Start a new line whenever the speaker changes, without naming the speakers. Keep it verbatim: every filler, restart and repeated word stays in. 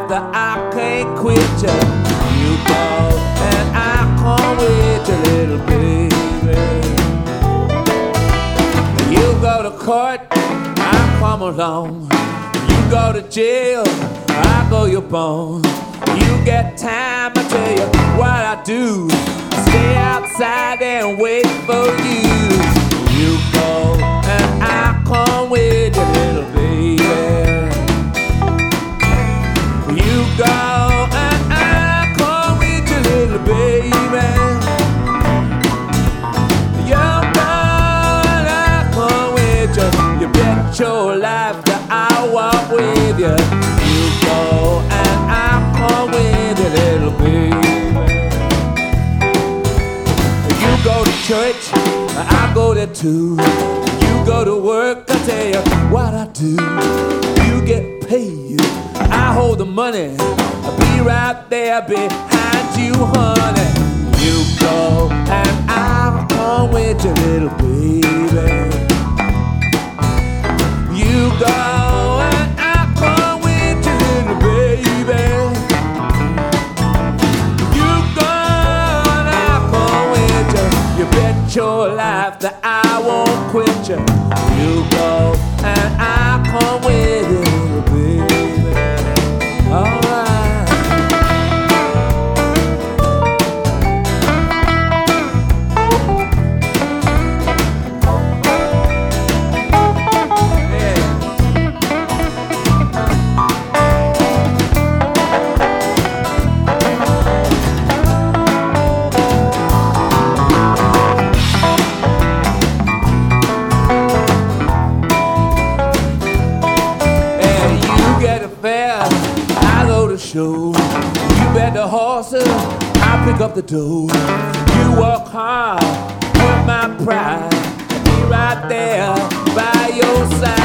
life that I can't quit you. You go and I come with you, little baby. You go to court, I come along. You go to jail, I go your bone. You get time, I tell you what I do. Stay outside and wait for you. You go and I come with you, little baby. You go and I come with you, little baby. You go and I come with you. You bet your life that I walk with you. You go and I come with you, little baby. You go to church, I go there too. You go to work, I tell you what I do. You get paid, I hold the money. I'll be right there behind you, honey. You go and I'll come with you, little baby. You go and I'll come with you, little baby. You go and I'll come with you. You bet your life that I won't quit you. You go and I'll come with you, little baby. All right. Show. You bet the horses, I pick up the dough. You work hard, with my pride, be right there by your side.